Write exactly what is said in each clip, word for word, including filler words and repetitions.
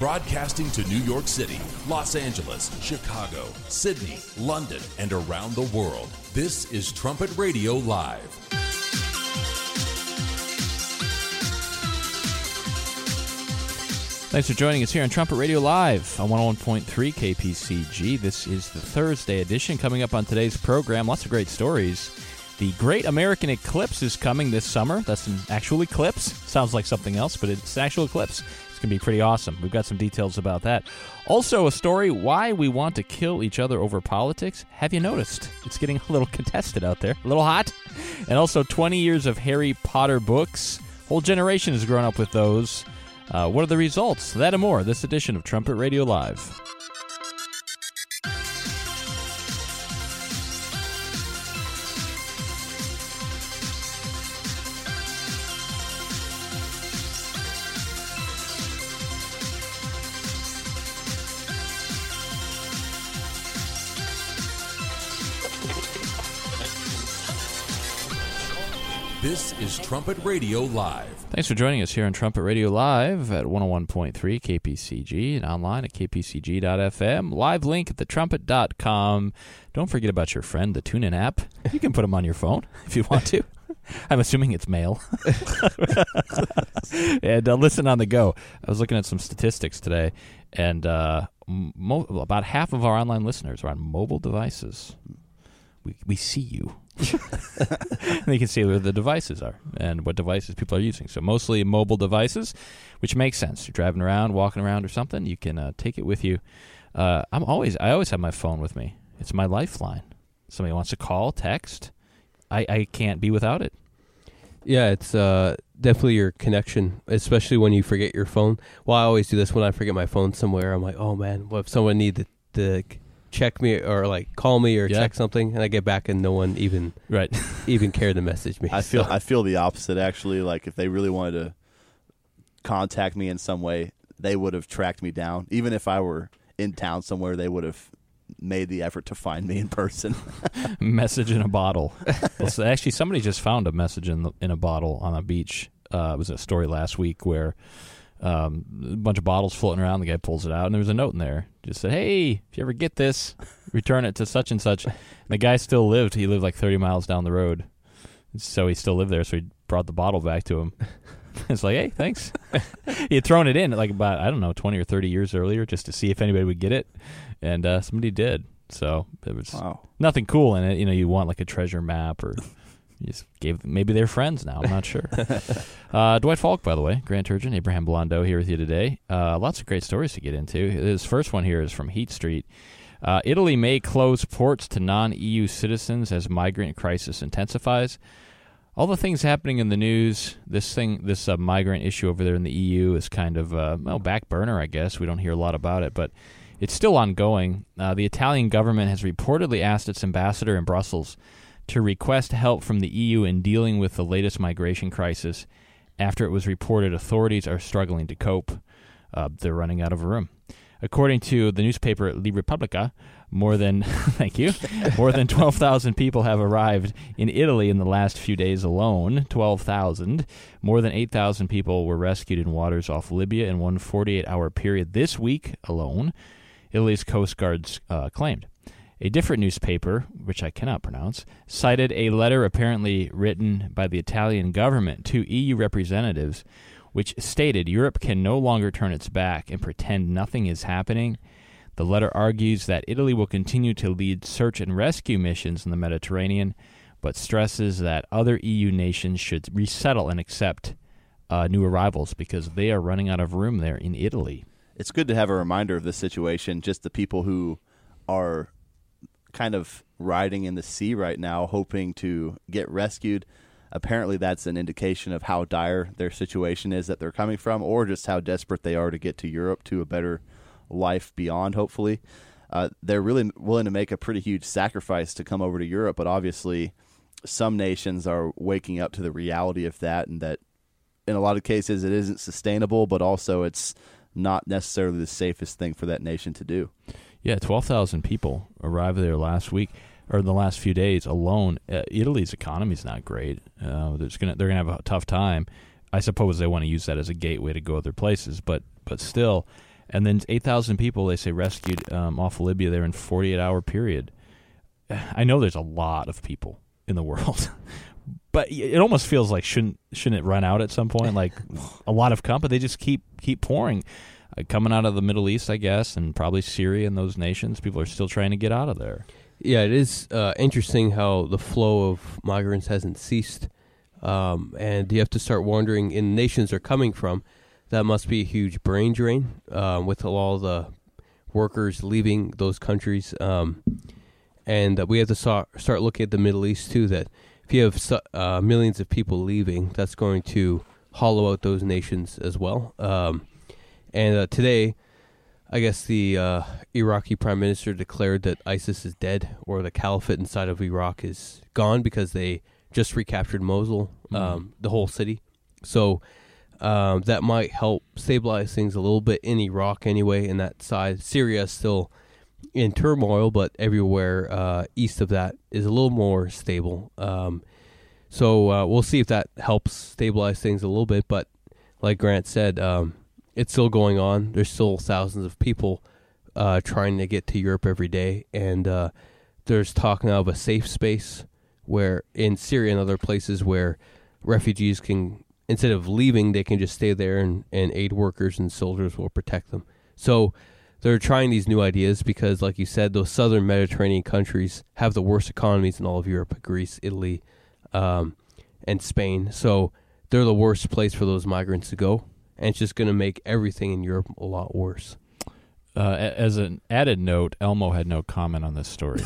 Broadcasting to New York City, Los Angeles, Chicago, Sydney, London, and around the world. This is Trumpet Radio Live. Thanks for joining us here on Trumpet Radio Live on one oh one point three K P C G. This is the Thursday edition. Coming up on today's program, lots of great stories. The Great American Eclipse is coming this summer. That's an actual eclipse. Sounds like something else, but it's an actual eclipse. It's going to be pretty awesome. We've got some details about that. Also, a story, why we want to kill each other over politics. Have you noticed? It's getting a little contested out there, a little hot. And also, twenty years of Harry Potter books. Whole generation has grown up with those. Uh, what are the results? That and more, this edition of Trumpet Radio Live. This is Trumpet Radio Live. Thanks for joining us here on Trumpet Radio Live at one oh one point three K P C G and online at k p c g dot f m. Live link at the trumpet dot com. Don't forget about your friend, the TuneIn app. You can put them on your phone if you want to. I'm assuming it's mail. And uh, listen on the go. I was looking at some statistics today, and uh, mo- about half of our online listeners are on mobile devices. We we see you. And you can see where the devices are and what devices people are using. So mostly mobile devices, which makes sense. You're driving around, walking around or something, you can uh, take it with you. Uh, I'm always, I always have my phone with me. It's my lifeline. Somebody wants to call, text, I, I can't be without it. Yeah, it's uh, definitely your connection, especially when you forget your phone. Well, I always do this when I forget my phone somewhere. I'm like, oh man, what if someone need to, to check me or like call me or yeah. check something, and I get back and no one even right even cared to message me. I feel so. I feel the opposite actually. Like if they really wanted to contact me in some way, they would have tracked me down. Even if I were in town somewhere, they would have made the effort to find me in person. Message in a bottle. Well, so actually, somebody just found a message in the, in a bottle on a beach. Uh, it was a story last week where Um, a bunch of bottles floating around. The guy pulls it out, and there was a note in there. Just said, "Hey, if you ever get this, return it to such and such." And the guy still lived. He lived like thirty miles down the road, so he still lived there. So he brought the bottle back to him. It's like, "Hey, thanks." He had thrown it in like about I don't know twenty or thirty years earlier, just to see if anybody would get it, and uh, somebody did. So it was wow. Nothing cool in it. You know, you want like a treasure map or. You just gave maybe they're friends now. I'm not sure. uh, Dwight Falk, by the way, Grant Turgeon, Abraham Blondeau here with you today. Uh, lots of great stories to get into. His first one here is from Heat Street. Uh, Italy may close ports to non-E U citizens as migrant crisis intensifies. All the things happening in the news, this thing, this uh, migrant issue over there in the E U is kind of uh, well, back burner, I guess. We don't hear a lot about it, but it's still ongoing. Uh, the Italian government has reportedly asked its ambassador in Brussels to request help from the E U in dealing with the latest migration crisis after it was reported authorities are struggling to cope. Uh, they're running out of room. According to the newspaper La Repubblica, more than thank you, more than twelve thousand people have arrived in Italy in the last few days alone. twelve thousand. More than eight thousand people were rescued in waters off Libya in one forty-eight hour period this week alone, Italy's Coast Guards uh, claimed. A different newspaper, which I cannot pronounce, cited a letter apparently written by the Italian government to E U representatives, which stated Europe can no longer turn its back and pretend nothing is happening. The letter argues that Italy will continue to lead search and rescue missions in the Mediterranean, but stresses that other E U nations should resettle and accept uh, new arrivals because they are running out of room there in Italy. It's good to have a reminder of this situation, just the people who are kind of riding in the sea right now, hoping to get rescued. Apparently that's an indication of how dire their situation is that they're coming from, or just how desperate they are to get to Europe to a better life beyond, hopefully. Uh, they're really willing to make a pretty huge sacrifice to come over to Europe, but obviously some nations are waking up to the reality of that, and that in a lot of cases it isn't sustainable, but also it's not necessarily the safest thing for that nation to do. Yeah, twelve thousand people arrived there last week, or in the last few days alone. Uh, Italy's economy is not great. Uh, there's gonna, they're going to have a tough time. I suppose they want to use that as a gateway to go other places, but but still, And then eight thousand people, they say, rescued um, off of Libya there in a forty-eight hour period. I know there's a lot of people in the world, but it almost feels like shouldn't shouldn't it run out at some point? Like a lot of company, they just keep keep pouring, uh, coming out of the Middle East, I guess, and probably Syria and those nations. People are still trying to get out of there. Yeah, it is uh, interesting how the flow of migrants hasn't ceased, um, and you have to start wondering, in the nations they're coming from, that must be a huge brain drain uh, with all the workers leaving those countries. Um, and uh, we have to start, start looking at the Middle East, too, that if you have su- uh, millions of people leaving, that's going to hollow out those nations as well. Um, and uh, today, I guess the uh, Iraqi prime minister declared that ISIS is dead, or the caliphate inside of Iraq is gone, because they just recaptured Mosul, um, mm. the whole city. So... Um, that might help stabilize things a little bit in Iraq anyway, in that side. Syria is still in turmoil, but everywhere uh, east of that is a little more stable. Um, so uh, we'll see if that helps stabilize things a little bit. But like Grant said, um, it's still going on. There's still thousands of people uh, trying to get to Europe every day. And uh, there's talk now of a safe space where in Syria and other places where refugees can... instead of leaving, they can just stay there, and, and aid workers and soldiers will protect them. So they're trying these new ideas because, like you said, those southern Mediterranean countries have the worst economies in all of Europe, Greece, Italy, um, and Spain. So they're the worst place for those migrants to go, and it's just going to make everything in Europe a lot worse. Uh, as an added note, Elmo had no comment on this story.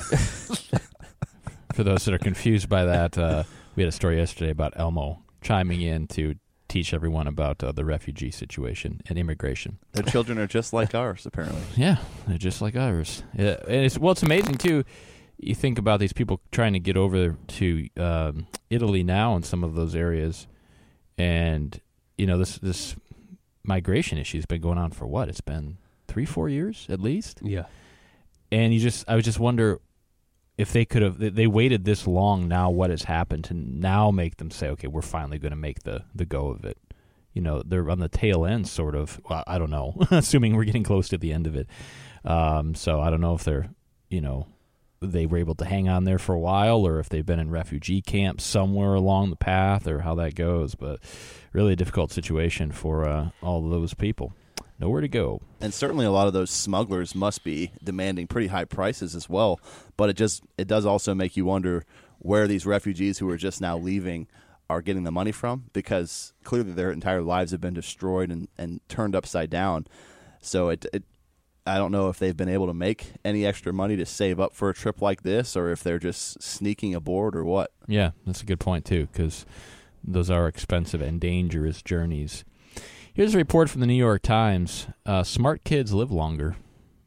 For those that are confused by that, uh, we had a story yesterday about Elmo chiming in to teach everyone about uh, the refugee situation and immigration. Their children are just like ours, apparently. Yeah, they're just like ours. Yeah, and it's, well, it's amazing, too. You think about these people trying to get over to um, Italy now in some of those areas, and, you know, this this migration issue has been going on for what? It's been three, four years at least? Yeah. And you just, I would just wonder... if they could have, they waited this long, now what has happened to now make them say, okay, we're finally going to make the, the go of it. You know, they're on the tail end, sort of. Well, I don't know, assuming we're getting close to the end of it. Um, so I don't know if they're, you know, they were able to hang on there for a while, or if they've been in refugee camps somewhere along the path, or how that goes. But really a difficult situation for uh, all of those people. Nowhere to go. And certainly a lot of those smugglers must be demanding pretty high prices as well. But it just it does also make you wonder where these refugees who are just now leaving are getting the money from, because clearly their entire lives have been destroyed and, and turned upside down. So it, it I don't know if they've been able to make any extra money to save up for a trip like this, or if they're just sneaking aboard or what. Yeah, that's a good point too, because those are expensive and dangerous journeys. Here's a report from the New York Times. Uh, smart kids live longer.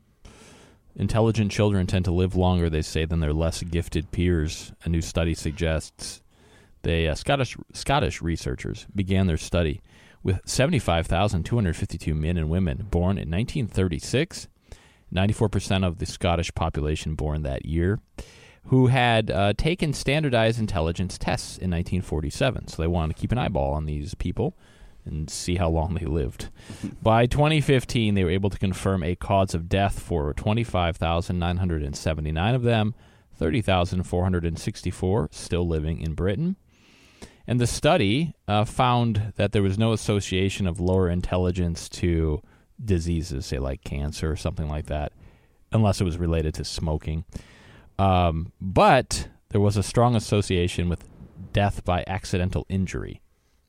Intelligent children tend to live longer, they say, than their less gifted peers. A new study suggests. They uh, Scottish Scottish researchers began their study with seventy-five thousand two hundred fifty-two men and women born in nineteen thirty-six, ninety-four percent of the Scottish population born that year, who had uh, taken standardized intelligence tests in nineteen forty-seven. So they wanted to keep an eyeball on these people and see how long they lived. By twenty fifteen, they were able to confirm a cause of death for twenty-five thousand nine hundred seventy-nine of them, thirty thousand four hundred sixty-four still living in Britain. And the study uh, found that there was no association of lower intelligence to diseases, say like cancer or something like that, unless it was related to smoking. Um, but there was a strong association with death by accidental injury.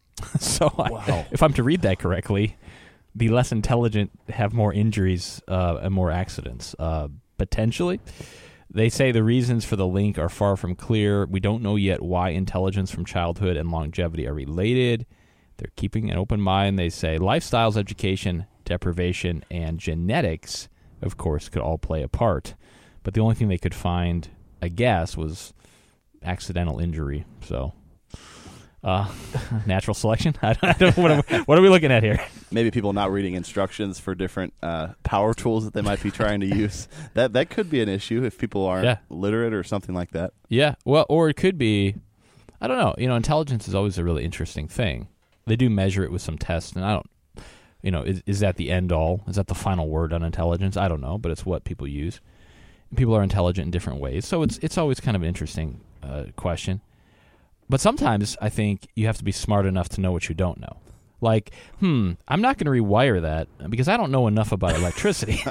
So wow. I, if I'm to read that correctly, the less intelligent have more injuries uh, and more accidents, uh, potentially. They say the reasons for the link are far from clear. We don't know yet why intelligence from childhood and longevity are related. They're keeping an open mind. They say lifestyles, education, deprivation, and genetics, of course, could all play a part. But the only thing they could find, I guess, was accidental injury. So... Uh, natural selection? I don't, I don't what, are, what are we looking at here? Maybe people not reading instructions for different uh, power tools that they might be trying to use. That that could be an issue if people aren't yeah. literate or something like that. Yeah, well, or it could be, I don't know. You know, intelligence is always a really interesting thing. They do measure it with some tests, and I don't, You know, is, is that the end all? Is that the final word on intelligence? I don't know, but it's what people use. People are intelligent in different ways, so it's it's always kind of an interesting uh, question. But sometimes I think you have to be smart enough to know what you don't know. Like, hmm, I'm not going to rewire that because I don't know enough about electricity.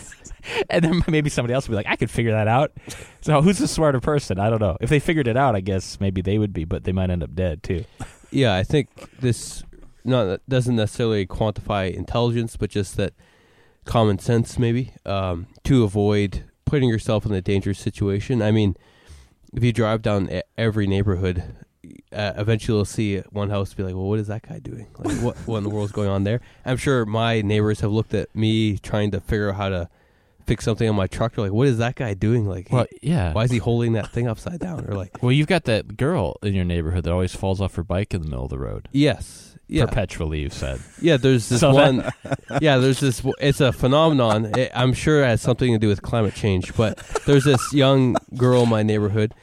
And then maybe somebody else will be like, I could figure that out. So who's the smarter person? I don't know. If they figured it out, I guess maybe they would be, but they might end up dead too. Yeah, I think this not doesn't necessarily quantify intelligence, but just that common sense maybe um, to avoid putting yourself in a dangerous situation. I mean, if you drive down every neighborhood, uh, eventually you'll see one house be like, well, what is that guy doing? Like, what, what in the world's going on there? I'm sure my neighbors have looked at me trying to figure out how to fix something on my truck. They're like, what is that guy doing? Like, well, yeah. Why is he holding that thing upside down? Or like, well, you've got that girl in your neighborhood that always falls off her bike in the middle of the road. Yes. Yeah. Perpetually, you've said. Yeah, there's this so one. That yeah, there's this. It's a phenomenon. It, I'm sure it has something to do with climate change. But there's this young girl in my neighborhood,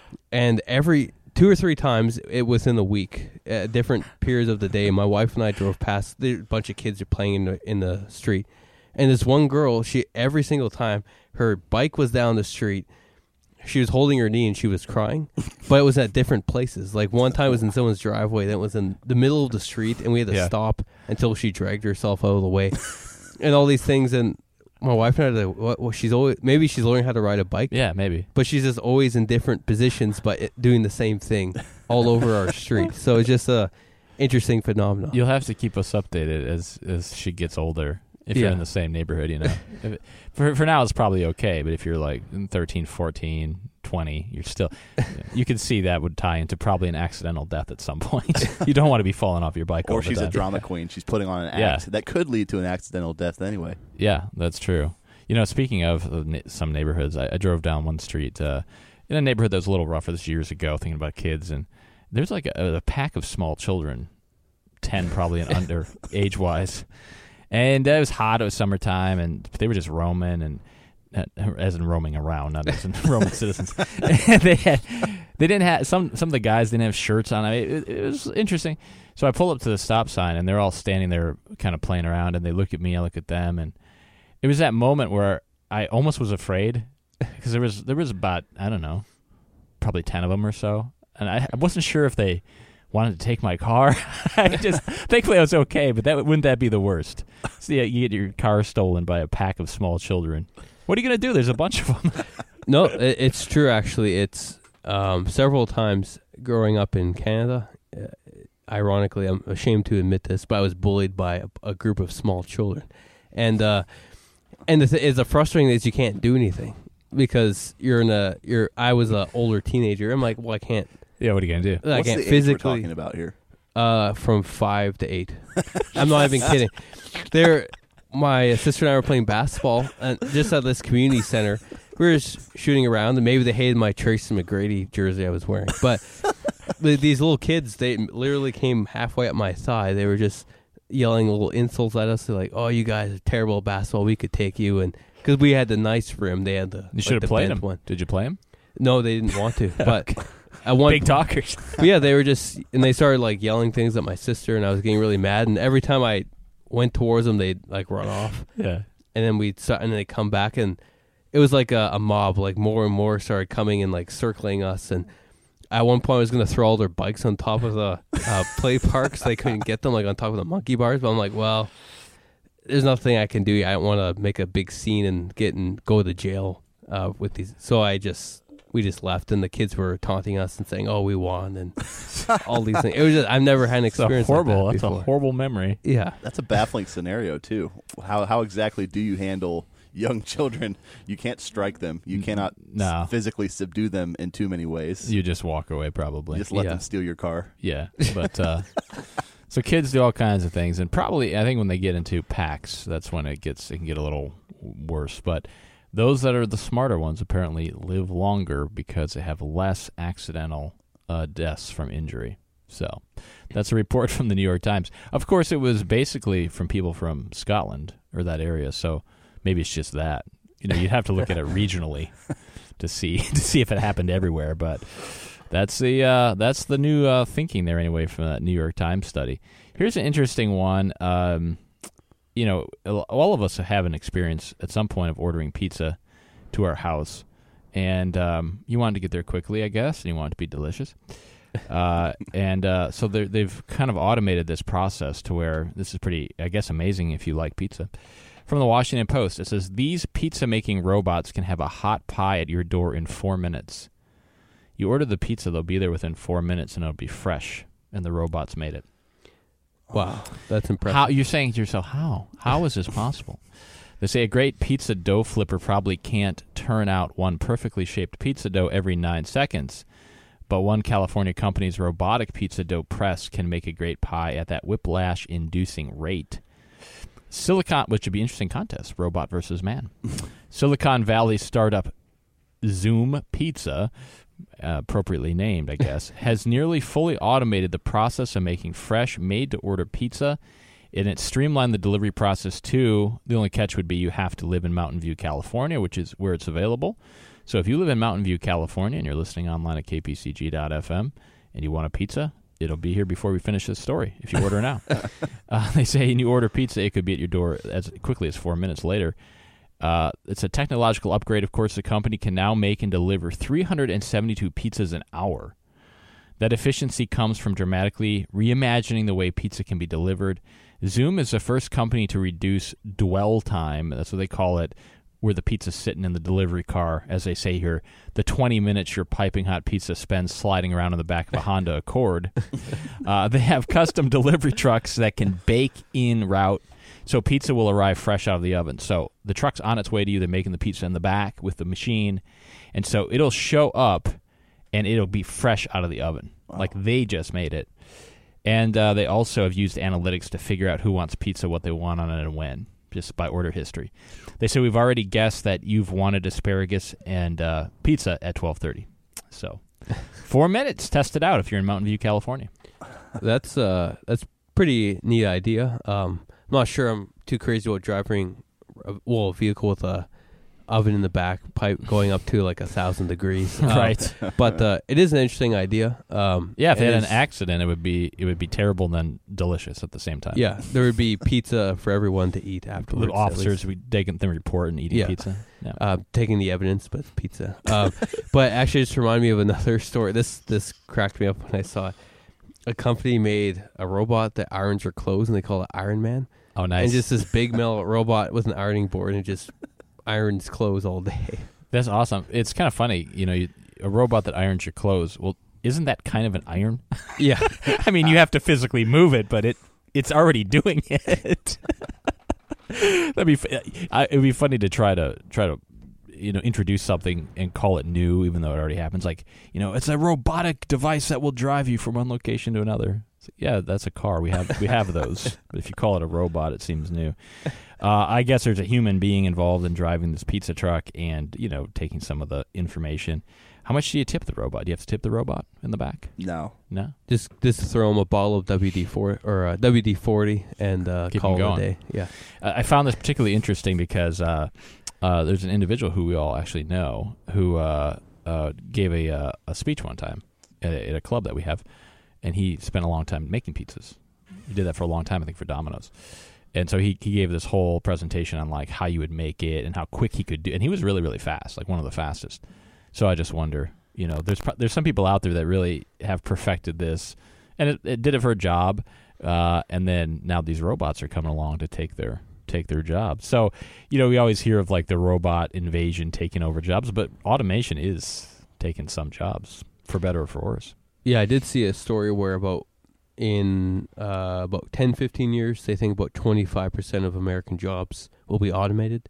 and every two or three times it within a week, at different periods of the day, my wife and I drove past. There, a bunch of kids are playing in the, in the street, and this one girl, she every single time her bike was down the street. She was holding her knee and she was crying, but it was at different places. Like one time it was in someone's driveway, then it was in the middle of the street, and we had to yeah. stop until she dragged herself out of the way, and all these things. And my wife and I, are like, what, well, she's always maybe she's learning how to ride a bike. Yeah, maybe. But she's just always in different positions, but it, doing the same thing all over our street. So it's just a interesting phenomenon. You'll have to keep us updated as as she gets older. If yeah. you're in the same neighborhood, you know. if it, for for now, it's probably okay. But if you're like thirteen, fourteen, twenty, you're still, you can see that would tie into probably an accidental death at some point. You don't want to be falling off your bike all Or the she's time. a drama queen. She's putting on an act Yeah. that could lead to an accidental death anyway. Yeah, that's true. You know, speaking of uh, na- some neighborhoods, I, I drove down one street uh, in a neighborhood that was a little rougher this years ago, thinking about kids, and there's like a, a pack of small children, ten probably and under, age-wise. And uh, it was hot. It was summertime, and they were just roaming, and uh, as in roaming around, not as in Roman citizens. And they had, they didn't have some. Some of the guys didn't have shirts on. I mean, it, it was interesting. So I pull up to the stop sign, and they're all standing there, kind of playing around. And they look at me, I look at them, and it was that moment where I almost was afraid because there was there was about I don't know, probably ten of them or so, and I, I wasn't sure if they wanted to take my car. I just thankfully I was okay, but that wouldn't that be the worst? So yeah, you get your car stolen by a pack of small children. What are you gonna do? There's a bunch of them. No, it, it's true. Actually, it's um, several times growing up in Canada. Uh, ironically, I'm ashamed to admit this, but I was bullied by a, a group of small children, and uh, and the th- is the frustrating thing is you can't do anything because you're in a you're. I was an older teenager. I'm like, well, I can't. Yeah, what are you gonna do? I What's can't the age physically. we're talking about here? Uh, from five to eight. I'm not even kidding. There, my sister and I were playing basketball, and just at this community center, we were just shooting around, and maybe they hated my Tracy McGrady jersey I was wearing. But the, these little kids, they literally came halfway up my thigh. They were just yelling little insults at us. They're like, "Oh, you guys are terrible at basketball. We could take you." And because we had the nice rim, they had the You should like have the played bent him. one. Did you play him? No, they didn't want to. But I want Big talkers. But yeah, they were just, and they started like yelling things at my sister, and I was getting really mad. And every time I went towards them, they'd like run off, Yeah. and then we'd start, and they come back, and it was like a, a mob. Like more and more started coming and like circling us. And at one point, I was gonna throw all their bikes on top of the uh, play park, so they couldn't get them, like on top of the monkey bars. But I'm like, well, there's nothing I can do. I don't want to make a big scene and get and go to jail uh, with these. So I just. We just left, and the kids were taunting us and saying, "Oh, we won," and all these things. It was just, I've never had an It's a experience horrible. like that That's a before. horrible memory. Yeah, That's a baffling scenario too. How how exactly do you handle young children? You can't strike them. You cannot No. s- physically subdue them in too many ways. You just walk away, probably. You just let Yeah. them steal your car. Yeah, but uh, so kids do all kinds of things, and probably I think when they get into packs, that's when it gets it can get a little worse. But those that are the smarter ones apparently live longer because they have less accidental uh, deaths from injury. So that's a report from the New York Times. Of course, it was basically from people from Scotland or that area, so maybe it's just that. You know, you'd have to look at it regionally to see to see if it happened everywhere, but that's the uh, that's the new uh, thinking there anyway from that New York Times study. Here's an interesting one. Um, you know, all of us have an experience at some point of ordering pizza to our house, and um, you wanted to get there quickly, I guess, and you want it to be delicious. uh, and uh, so they've kind of automated this process to where this is pretty, I guess, amazing if you like pizza. From the Washington Post, it says, these pizza-making robots can have a hot pie at your door in four minutes. You order the pizza, they'll be there within four minutes, and it'll be fresh, and the robots made it. Wow, that's impressive. How, you're saying to yourself, how? How is this possible? They say a great pizza dough flipper probably can't turn out one perfectly shaped pizza dough every nine seconds, but one California company's robotic pizza dough press can make a great pie at that whiplash-inducing rate. Silicon, which would be an interesting contest, robot versus man. Silicon Valley startup Zoom Pizza, uh, appropriately named, I guess, has nearly fully automated the process of making fresh, made-to-order pizza, and it streamlined the delivery process too. The only catch would be you have to live in Mountain View, California, which is where it's available. So if you live in Mountain View, California, and you're listening online at k p c g dot f m, and you want a pizza, it'll be here before we finish this story if you order now. uh, they say when you order pizza, it could be at your door as quickly as four minutes later. Uh, it's a technological upgrade. Of course, the company can now make and deliver three hundred seventy-two pizzas an hour. That efficiency comes from dramatically reimagining the way pizza can be delivered. Zoom is the first company to reduce dwell time, that's what they call it, where the pizza's sitting in the delivery car, as they say here, the twenty minutes your piping hot pizza spends sliding around in the back of a Honda Accord. Uh, they have custom delivery trucks that can bake en route, so pizza will arrive fresh out of the oven. So the truck's on its way to you. They're making the pizza in the back with the machine, and so it'll show up, and it'll be fresh out of the oven, wow. like they just made it. And uh, they also have used analytics to figure out who wants pizza, what they want on it, and when, just by order history. They say we've already guessed that you've wanted asparagus and uh, pizza at twelve thirty. So four minutes, test it out if you're in Mountain View, California. That's uh, that's pretty neat idea. Um, I'm not sure I'm too crazy about driving a, well, a vehicle with a oven in the back, pipe going up to like a thousand degrees. Um, right. But uh, it is an interesting idea. Um, yeah, if they had is, an accident, it would be it would be terrible and then delicious at the same time. Yeah, there would be pizza for everyone to eat afterwards. Little officers would be taking the report and eating yeah. pizza. Yeah. Uh, taking the evidence, but pizza. Um, but actually, it just reminded me of another story. This this cracked me up when I saw it. A company made a robot that irons your clothes, and they call it Iron Man. Oh, nice. And just this big metal robot with an ironing board, and it just irons clothes all day. That's awesome. It's kind of funny, you know, you, a robot that irons your clothes. Well, isn't that kind of an iron? Yeah. I mean, you have to physically move it, but it it's already doing it. That'd be I, it'd be funny to try to try to you know introduce something and call it new, even though it already happens. Like, you know, it's a robotic device that will drive you from one location to another. Like, yeah, that's a car. We have we have those. But if you call it a robot, it seems new. Uh, I guess there's a human being involved in driving this pizza truck and, you know, taking some of the information. How much do you tip the robot? Do you have to tip the robot in the back? No. No? Just just throw them a bottle of W D forty or uh, W D forty and uh, call it a day. Yeah. Uh, I found this particularly interesting because uh, uh, there's an individual who we all actually know who uh, uh, gave a uh, a speech one time at a, at a club that we have, and he spent a long time making pizzas. He did that for a long time, I think, for Domino's. And so he, he gave this whole presentation on like how you would make it and how quick he could do. And he was really, really fast, like one of the fastest. So I just wonder, you know, there's there's some people out there that really have perfected this, and it, it did it for a job. Uh, and then now these robots are coming along to take their take their job. So, you know, we always hear of like the robot invasion taking over jobs, but automation is taking some jobs, for better or for worse. Yeah, I did see a story where about in uh, about ten, fifteen years, they think about twenty-five percent of American jobs will be automated.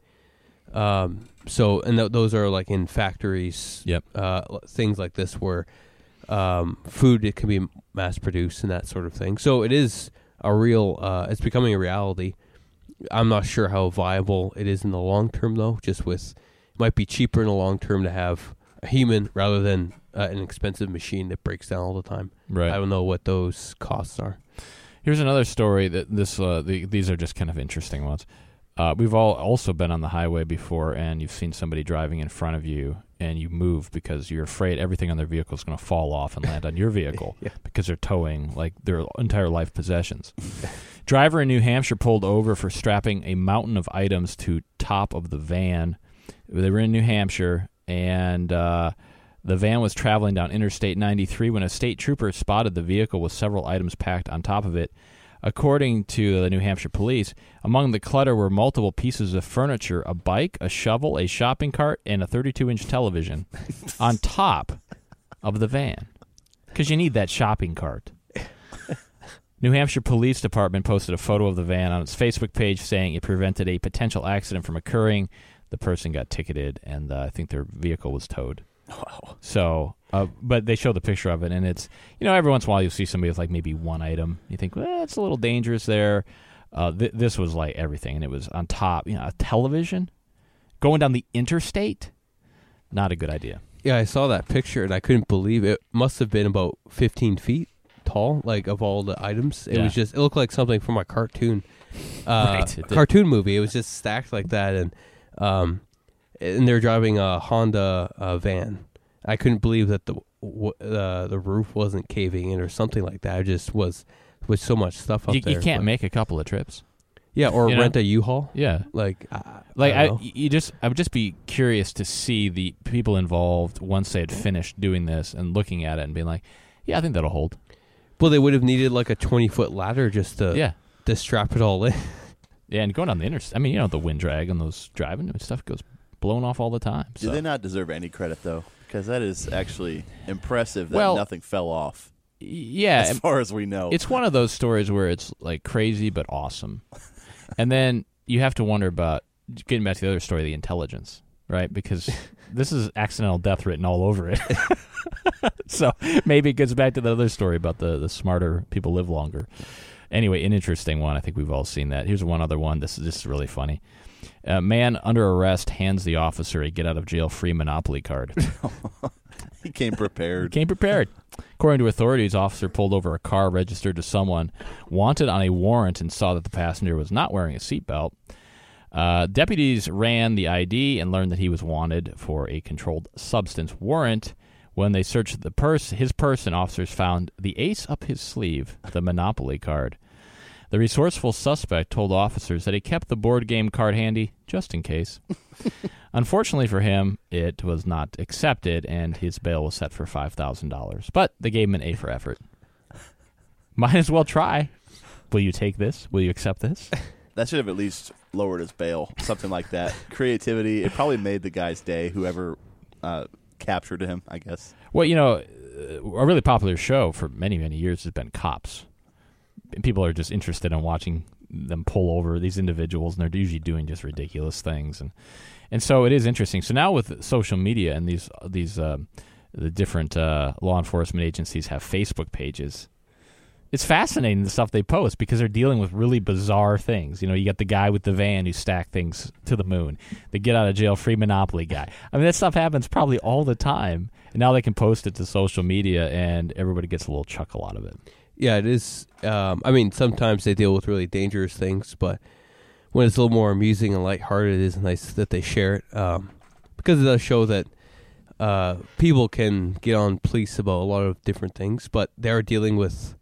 Um, so, and th- those are like in factories, yep. uh, things like this where um, food it can be mass produced and that sort of thing. So it is a real, uh, it's becoming a reality. I'm not sure how viable it is in the long term, though. Just with, it might be cheaper in the long term to have a human rather than uh, an expensive machine that breaks down all the time. Right. I don't know what those costs are. Here's another story that this uh, the, these are just kind of interesting ones. Uh, we've all also been on the highway before, and you've seen somebody driving in front of you, and you move because you're afraid everything on their vehicle is going to fall off and land on your vehicle yeah. because they're towing like their entire life possessions. Driver in New Hampshire pulled over for strapping a mountain of items to top of the van. They were in New Hampshire, and uh, the van was traveling down Interstate ninety-three when a state trooper spotted the vehicle with several items packed on top of it. According to the New Hampshire police, among the clutter were multiple pieces of furniture, a bike, a shovel, a shopping cart, and a thirty-two inch television on top of the van. Because you need that shopping cart. New Hampshire Police Department posted a photo of the van on its Facebook page saying it prevented a potential accident from occurring. The person got ticketed, and uh, I think their vehicle was towed. Wow. So, uh, but they show the picture of it, and it's, you know, every once in a while you'll see somebody with like maybe one item. You think, well, it's a little dangerous there. Uh, th- this was like everything, and it was on top. You know, a television going down the interstate. Not a good idea. Yeah, I saw that picture, and I couldn't believe it. Must have been about fifteen feet tall, like, of all the items. It Yeah. was just, it looked like something from a cartoon uh, Right, it did. cartoon movie. It was just stacked like that, and um, and they're driving a Honda uh, van. I couldn't believe that the w- uh, the roof wasn't caving in or something like that. It just was with so much stuff up You, there. you can't but- make a couple of trips. yeah, or you know? rent a U-Haul. Yeah. Like, I, Like I, I, don't know. you just, I would just be curious to see the people involved once they had finished doing this and looking at it and being like, "Yeah, I think that'll hold." Well, they would have needed like a twenty foot ladder just to Yeah, to strap it all in. yeah, and going down the interstate. I mean, you know, the wind drag on those driving and stuff goes blown off all the time. Do So. they not deserve any credit, though? Because that is actually impressive that Well- nothing fell off, Yeah, as far as we know. it's one of those stories where it's like crazy but awesome, and then you have to wonder about getting back to the other story, the intelligence, right? Because this is accidental death written all over it. So maybe it gets back to the other story about the, the smarter people live longer. Anyway, an interesting one. I think we've all seen that. Here's one other one. This is, this is really funny. A man under arrest hands the officer a get-out-of-jail-free Monopoly card. He came prepared. Came prepared. According to authorities, officer pulled over a car registered to someone wanted on a warrant and saw that the passenger was not wearing a seatbelt. Uh, deputies ran the I D and learned that he was wanted for a controlled substance warrant. When they searched the purse, his person, officers found the ace up his sleeve, the Monopoly card. The resourceful suspect told officers that he kept the board game card handy just in case. Unfortunately for him, it was not accepted, and his bail was set for five thousand dollars. But they gave him an A for effort. Might as well try. Will you take this? Will you accept this? That should have at least lowered his bail, something like that. Creativity. It probably made the guy's day, whoever uh, captured him, I guess. Well, you know, a really popular show for many, many years has been Cops. People are just interested in watching them pull over these individuals, and they're usually doing just ridiculous things, and and so it is interesting. So now with social media and these these uh, the different uh, law enforcement agencies have Facebook pages. It's fascinating the stuff they post because they're dealing with really bizarre things. You know, you got the guy with the van who stacked things to the moon, the get out of jail free Monopoly guy. I mean, that stuff happens probably all the time, and now they can post it to social media, and everybody gets a little chuckle out of it. Yeah, it is. Um, I mean, sometimes they deal with really dangerous things, but when it's a little more amusing and lighthearted, it is nice that they share it um, because it does show that uh, people can get on police about a lot of different things, but they are dealing with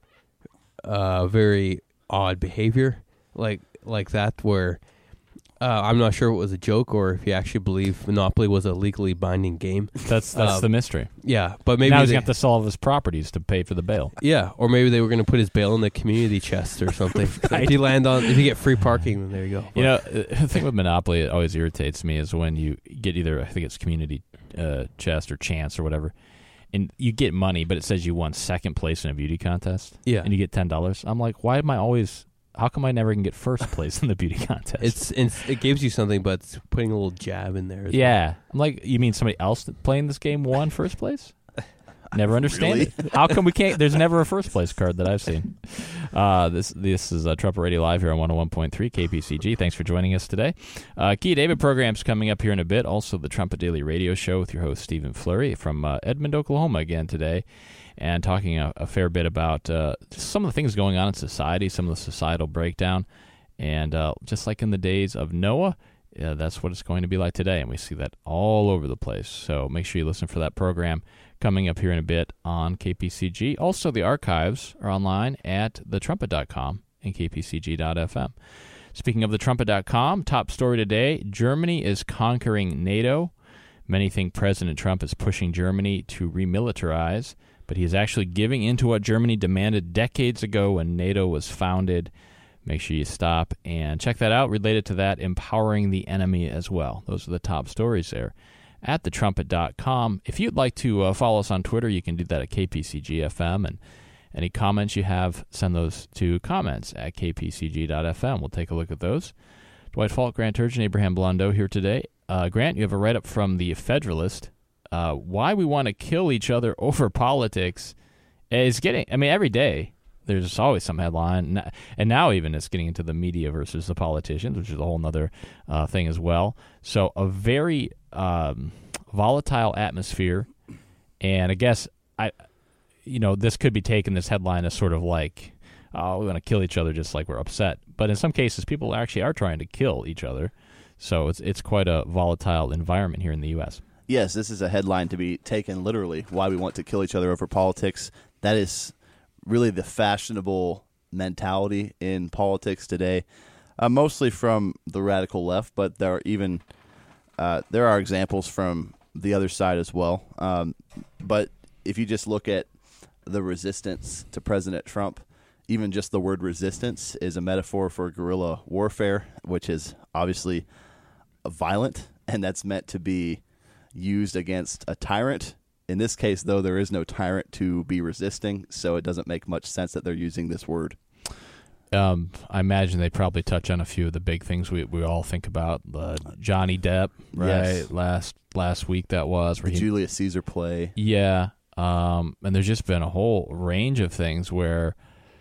uh, very odd behavior like like that where uh, I'm not sure if it was a joke or if you actually believe Monopoly was a legally binding game. That's that's Um, the mystery. Yeah, but maybe now he's they, going to have to sell all of his properties to pay for the bail. yeah, or maybe they were going to put his bail in the community chest or something. If you land on, if you get free parking, then there you go. You know, the thing with Monopoly that always irritates me is when you get either, I think it's community uh, chest or chance or whatever, and you get money, but it says you won second place in a beauty contest. Yeah. And you get ten dollars. I'm like, why am I always, how come I never can get first place in the beauty contest? It's, it's it gives you something, but it's putting a little jab in there. as yeah. I'm like, you mean somebody else that playing this game won first place? Never understand Really? it. How come we can't? There's never a first place card that I've seen. Uh, this this is uh, Trumpet Radio Live here on one oh one point three K P C G. Thanks for joining us today. Uh, Key David program's coming up here in a bit. Also, the Trumpet Daily Radio Show with your host Stephen Fleury from uh, Edmond, Oklahoma again today, and talking a, a fair bit about uh, just some of the things going on in society, some of the societal breakdown, and uh, just like in the days of Noah. Yeah, that's what it's going to be like today, and we see that all over the place. So make sure you listen for that program coming up here in a bit on K P C G. Also, the archives are online at the trumpet dot com and K P C G dot F M. Speaking of the trumpet dot com, top story today, Germany is conquering NATO. Many think President Trump is pushing Germany to remilitarize, but he is actually giving in to what Germany demanded decades ago when NATO was founded. Make sure you stop and check that out. Related to that, empowering the enemy as well. Those are the top stories there at the trumpet dot com. If you'd like to uh, follow us on Twitter, you can do that at K P C G F M. And any comments you have, send those to comments at K P C G dot F M. We'll take a look at those. Dwight Falk, Grant Turgeon, Abraham Blondeau here today. Uh, Grant, you have a write-up from the Federalist. Uh, why we want to kill each other over politics is getting, I mean, every day there's always some headline. And now even it's getting into the media versus the politicians, which is a whole other uh, thing as well. So a very um, volatile atmosphere. And I guess, I, you know, this could be taken, this headline, as sort of like, oh, we want to kill each other just like we're upset. But in some cases, people actually are trying to kill each other. So it's it's quite a volatile environment here in the U S. Yes, this is a headline to be taken literally, why we want to kill each other over politics. That is really the fashionable mentality in politics today, uh, mostly from the radical left, but there are even uh, there are examples from the other side as well. Um, but if you just look at the resistance to President Trump, even just the word resistance is a metaphor for guerrilla warfare, which is obviously violent, and that's meant to be used against a tyrant. In this case, though, there is no tyrant to be resisting, so it doesn't make much sense that they're using this word. Um, I imagine they probably touch on a few of the big things we we all think about. Uh, Johnny Depp, right? Yes. Last last week that was. The where he, Julius Caesar play. Yeah, um, and there's just been a whole range of things where,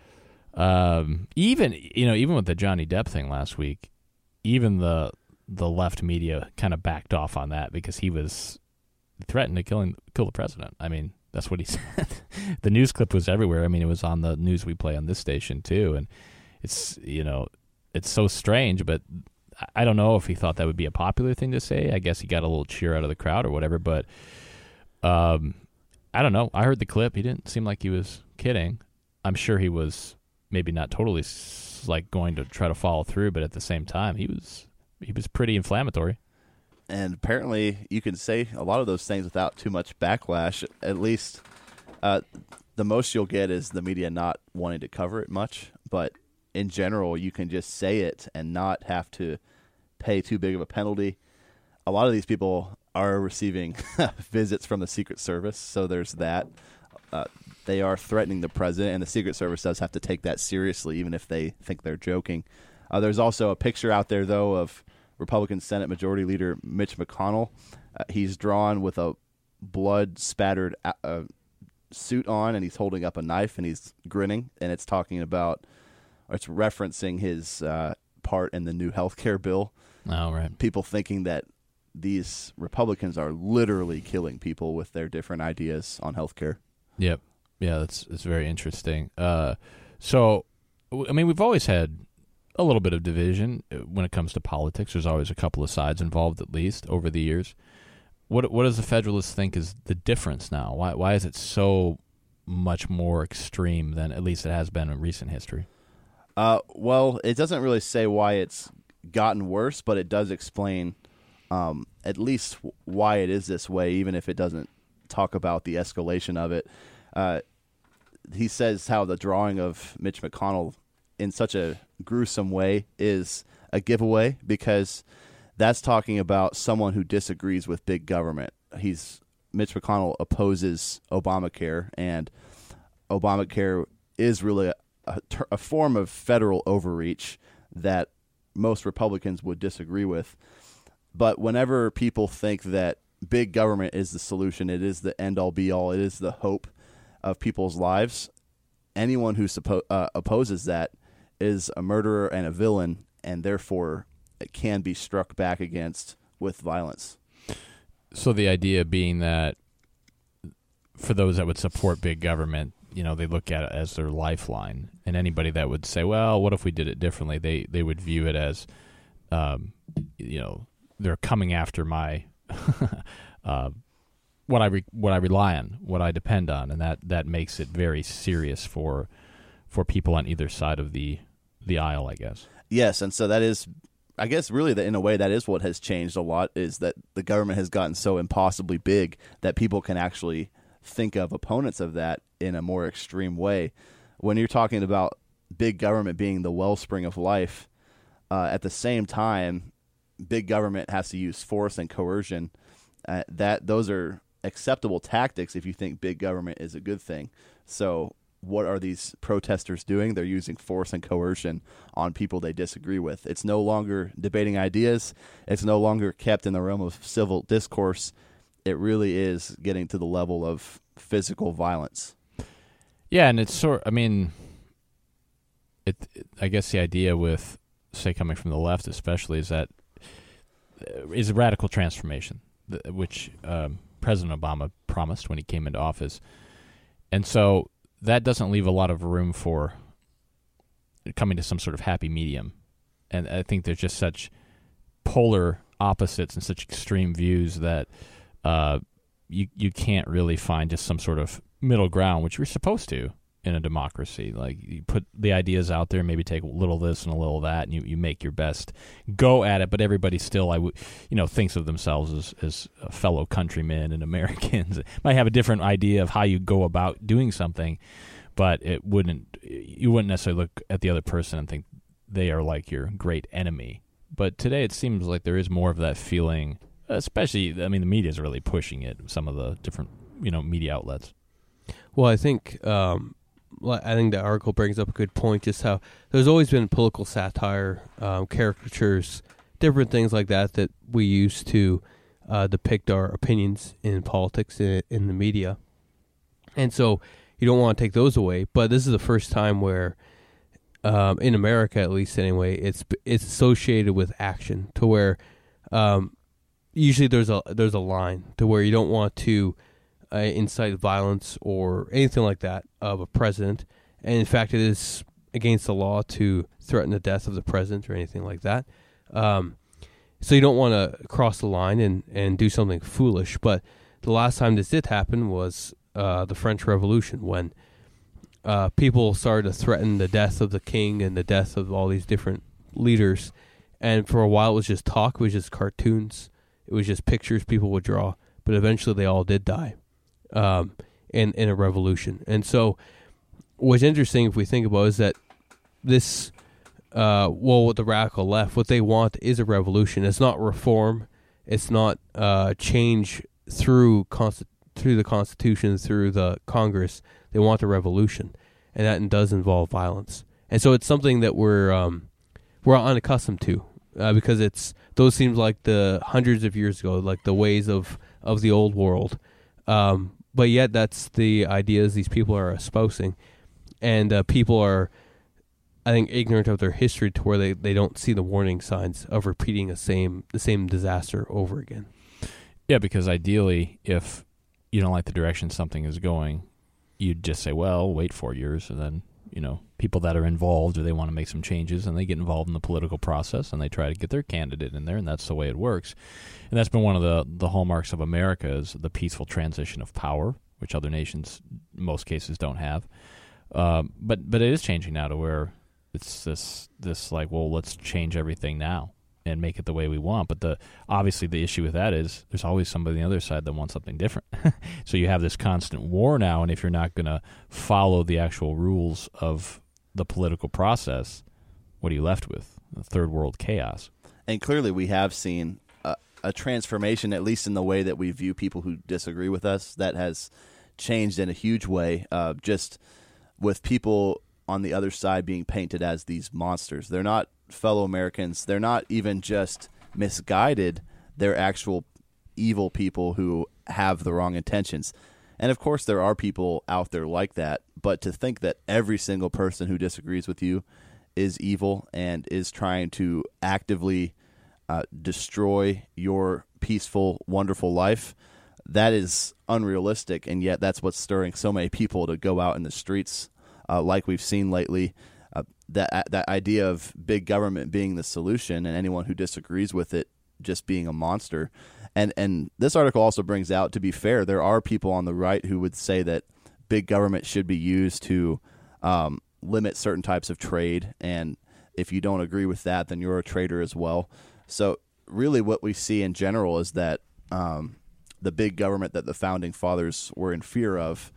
um, even you know, even with the Johnny Depp thing last week, even the the left media kind of backed off on that because he was threatened to killing kill the president. I mean, that's what he said. The news clip was everywhere. I mean, it was on the news we play on this station too, and it's you know, it's so strange. But I don't know if he thought that would be a popular thing to say. I guess he got a little cheer out of the crowd or whatever. But um, I don't know. I heard the clip. He didn't seem like he was kidding. I'm sure he was maybe not totally like going to try to follow through, but at the same time, he was. He was pretty inflammatory. And apparently you can say a lot of those things without too much backlash. At least uh, the most you'll get is the media not wanting to cover it much. But in general, you can just say it and not have to pay too big of a penalty. A lot of these people are receiving visits from the Secret Service, so there's that. Uh, they are threatening the president, and the Secret Service does have to take that seriously, even if they think they're joking. Uh, there's also a picture out there, though, of Republican Senate Majority Leader Mitch McConnell. Uh, he's drawn with a blood-spattered uh, suit on, and he's holding up a knife, and he's grinning, and it's talking about, or it's referencing his uh, part in the new health care bill. Oh, right. People thinking that these Republicans are literally killing people with their different ideas on health care. Yep. Yeah, that's, that's very interesting. Uh, so, I mean, we've always had a little bit of division when it comes to politics. There's always a couple of sides involved, at least over the years. What what does the Federalist think is the difference now? Why why is it so much more extreme than at least it has been in recent history? Uh, well, it doesn't really say why it's gotten worse, but it does explain um, at least why it is this way, even if it doesn't talk about the escalation of it. Uh, he says how the drawing of Mitch McConnell in such a gruesome way is a giveaway because that's talking about someone who disagrees with big government. He's Mitch McConnell opposes Obamacare, and Obamacare is really a, a, a form of federal overreach that most Republicans would disagree with. But whenever people think that big government is the solution, it is the end-all, be-all, it is the hope of people's lives, anyone who suppo- uh, opposes that is a murderer and a villain, and therefore it can be struck back against with violence. So the idea being that for those that would support big government, you know, they look at it as their lifeline, and anybody that would say, well, what if we did it differently, they they would view it as, um, you know, they're coming after my uh, what I re- what I rely on, what I depend on, and that, that makes it very serious for for people on either side of the the aisle, I guess. Yes, and so that is, I guess, really, that in a way, that is what has changed a lot, is that the government has gotten so impossibly big that people can actually think of opponents of that in a more extreme way. When you're talking about big government being the wellspring of life, uh, at the same time, big government has to use force and coercion. Uh, that those are acceptable tactics if you think big government is a good thing. So what are these protesters doing? They're using force and coercion on people they disagree with. It's no longer debating ideas. It's no longer kept in the realm of civil discourse. It really is getting to the level of physical violence. Yeah, and it's sort. I mean, it. it I guess the idea with, say, coming from the left, especially, is that is a radical transformation, which um, President Obama promised when he came into office, and so that doesn't leave a lot of room for coming to some sort of happy medium. And I think there's just such polar opposites and such extreme views that uh, you you can't really find just some sort of middle ground, which you're supposed to in a democracy. Like, you put the ideas out there, maybe take a little of this and a little of that, and you, you make your best go at it. But everybody still, I w- you know, thinks of themselves as, as fellow countrymen and Americans. Might have a different idea of how you go about doing something, but it wouldn't. You wouldn't necessarily look at the other person and think they are like your great enemy. But today it seems like there is more of that feeling, especially, I mean, the media is really pushing it, some of the different, you know, media outlets. Well, I think um, I think the article brings up a good point, just how there's always been political satire, um, caricatures, different things like that that we use to uh, depict our opinions in politics in, in the media. And so you don't want to take those away, but this is the first time where, um, in America at least anyway, it's it's associated with action, to where um, usually there's a there's a line to where you don't want to Uh, incite violence or anything like that of a president. And in fact, it is against the law to threaten the death of the president or anything like that. Um, so you don't want to cross the line and, and do something foolish. But the last time this did happen was uh, the French Revolution, when uh, people started to threaten the death of the king and the death of all these different leaders. And for a while, it was just talk. It was just cartoons. It was just pictures people would draw. But eventually, they all did die. Um, in, in a revolution. And so what's interesting, if we think about it, is that this, uh, well, with the radical left, what they want is a revolution. It's not reform. It's not uh, change through consti- through the Constitution, through the Congress. They want a revolution, and that does involve violence. And so it's something that we're um, we're unaccustomed to, uh, because it's those seems like the hundreds of years ago, like the ways of, of the old world. Um, But yet that's the ideas these people are espousing. And uh, people are, I think, ignorant of their history to where they, they don't see the warning signs of repeating the same the same disaster over again. Yeah, because ideally, if you don't like the direction something is going, you'd just say, well, wait four years, and then, you know, people that are involved, or they want to make some changes, and they get involved in the political process, and they try to get their candidate in there, and that's the way it works. And that's been one of the, the hallmarks of America, is the peaceful transition of power, which other nations, in most cases, don't have. Um, but but it is changing now to where it's this, this like, well, let's change everything now and make it the way we want. But the obviously the issue with that is there's always somebody on the other side that wants something different. So you have this constant war now, and if you're not going to follow the actual rules of the political process, what are you left with? A third world chaos. And clearly we have seen a, a transformation, at least in the way that we view people who disagree with us, that has changed in a huge way, uh, just with people on the other side being painted as these monsters. They're not fellow Americans. They're not even just misguided. They're actual evil people who have the wrong intentions. And, of course, there are people out there like that. But to think that every single person who disagrees with you is evil and is trying to actively uh, destroy your peaceful, wonderful life, that is unrealistic. And yet that's what's stirring so many people to go out in the streets uh, like we've seen lately. Uh, that that idea of big government being the solution and anyone who disagrees with it just being a monster. And and this article also brings out, to be fair, there are people on the right who would say that big government should be used to um, limit certain types of trade and if you don't agree with that, then you're a traitor as well. So really what we see in general is that um, the big government that the founding fathers were in fear of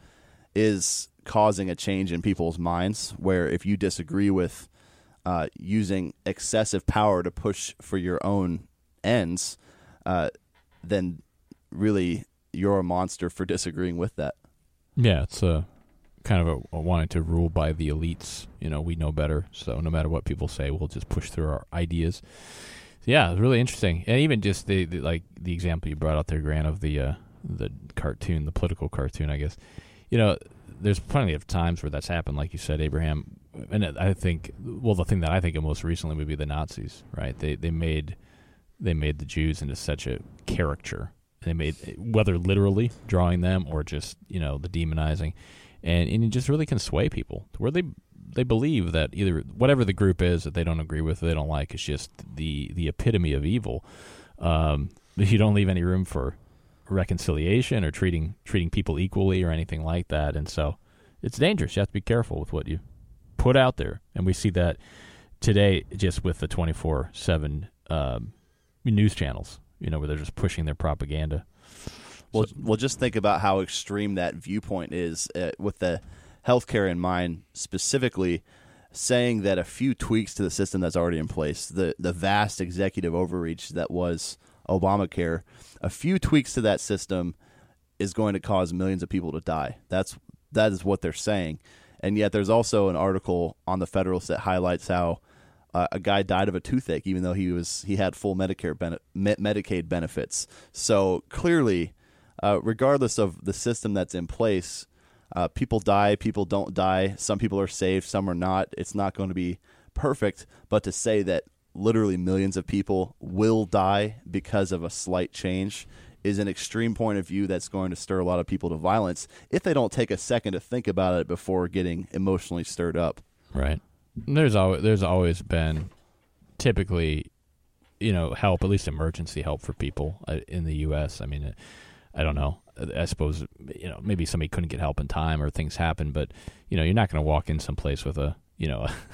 is causing a change in people's minds, where if you disagree with uh, using excessive power to push for your own ends, uh, then really you're a monster for disagreeing with that. Yeah, it's a kind of a, a wanting to rule by the elites. You know, we know better, so no matter what people say, we'll just push through our ideas. Yeah, it's really interesting, and even just the, the like the example you brought out there, Grant, of the uh, the cartoon, the political cartoon, I guess. You know, there's plenty of times where that's happened, like you said, Abraham. And I think, well, the thing that I think of most recently would be the Nazis, right? They they made they made the Jews into such a caricature. They made, whether literally drawing them or just, you know, the demonizing, and, and it just really can sway people to where they they believe that either whatever the group is that they don't agree with, or they don't like, is just the the epitome of evil. Um, you don't leave any room for reconciliation or treating treating people equally or anything like that, and so it's dangerous. You have to be careful with what you put out there, and we see that today just with the twenty-four seven um, news channels. You know, where they're just pushing their propaganda. Well, so, well, just think about how extreme that viewpoint is uh, with the healthcare in mind, specifically saying that a few tweaks to the system that's already in place, the, the vast executive overreach that was Obamacare, a few tweaks to that system is going to cause millions of people to die. That's that is what they're saying. And yet there's also an article on the Federalist that highlights how Uh, a guy died of a toothache, even though he was he had full Medicare bene- Medicaid benefits. So clearly, uh, regardless of the system that's in place, uh, people die, people don't die. Some people are saved, some are not. It's not going to be perfect, but to say that literally millions of people will die because of a slight change is an extreme point of view that's going to stir a lot of people to violence if they don't take a second to think about it before getting emotionally stirred up. Right. There's always there's always been typically, you know, help, at least emergency help for people uh, in the U S I mean, I don't know. I suppose, you know, maybe somebody couldn't get help in time or things happen, but, you know, you're not going to walk in someplace with a, you know, a,